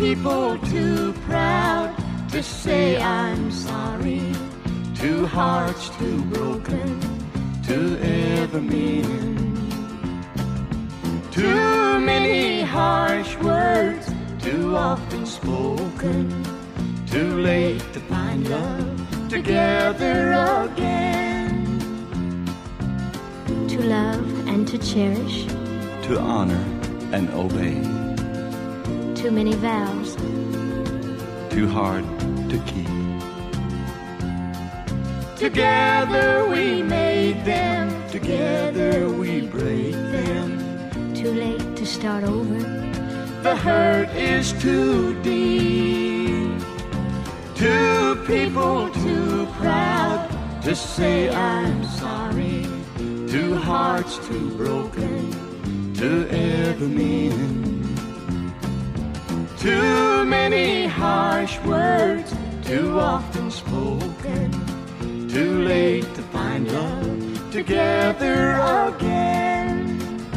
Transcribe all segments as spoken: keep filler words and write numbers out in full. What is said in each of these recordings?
people too proud to say I'm sorry. Two hearts too broken to ever mend. Too many harsh words too often spoken. Too late to find love together again. To love and to cherish. To honor and obey. Too many vows. Too hard to keep. Together we made them, together we break them. Too late to start over. The hurt is too deep. Two people too proud to say I'm sorry. Two hearts too broken to ever mend. Too many harsh words too often spoken. Too late to find love together again.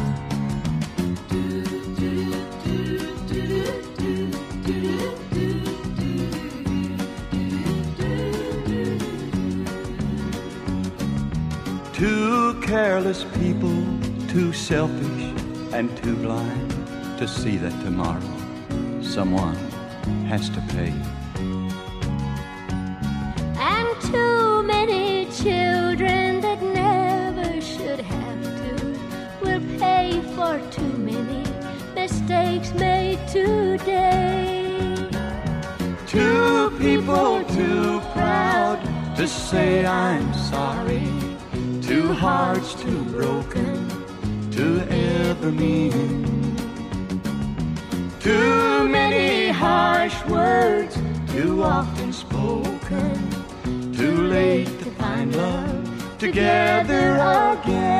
Two careless people, too selfish and too blind to see that tomorrow someone has to pay. And too many children that never should have to will pay for too many mistakes made today. Two people too proud to say I'm sorry. Two hearts too broken to ever mend. Too many harsh words too often spoken. Too late to find love together again.